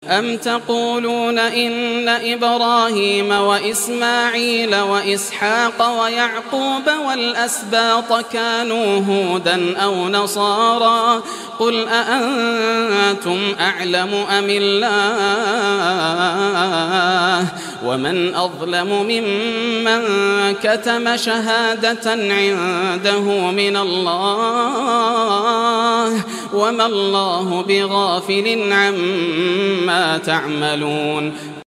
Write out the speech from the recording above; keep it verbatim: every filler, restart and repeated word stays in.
أم تقولون إن إبراهيم وإسماعيل وإسحاق ويعقوب والأسباط كانوا هودا أو نصارى قل أأنتم أعلم أم الله ومن أظلم ممن كتم شهادة عنده من الله وما الله بغافل عما تعملون